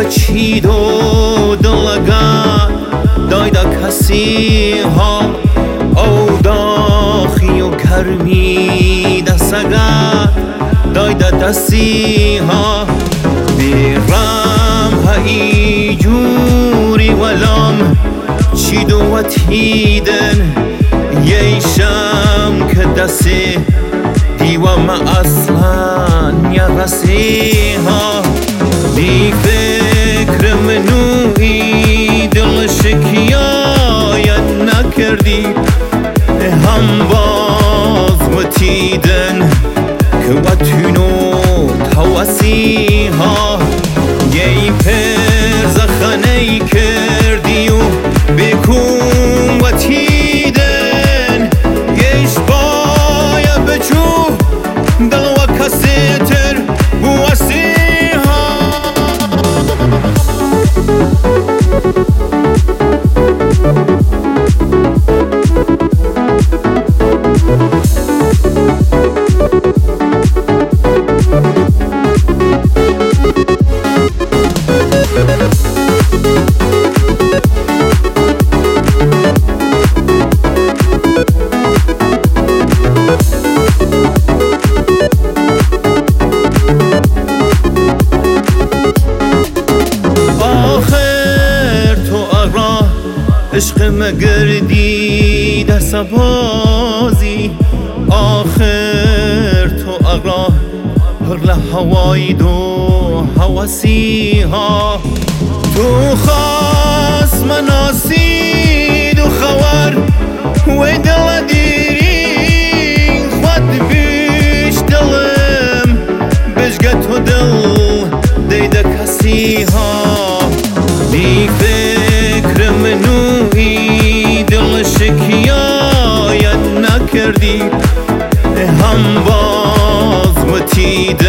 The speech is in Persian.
چید و دلگا دایدا کسی ها او داخی و کرمی دستگا دایدا دستی ها بیرم هایی جوری ولام چید و تیدن ییشم که دستی دیوا ما اصلا نرسی ها بی فکر منوی دل شکایت نکردی هم باز متیدن که وطنو توسی ها یی پر زخنه کردی و بکن وطیدن ییش بایا بچو دل و کسی تر بوسی عشق مگردی دست بازی آخر تو اقرا هر لحوای دو حواسی ها تو خاص مناسی دو خوار و دل دیری خود بیش دلم بشگت و دل دیده کسی ها بی فکر منوی دل شکایت نکردی هم باز متیدن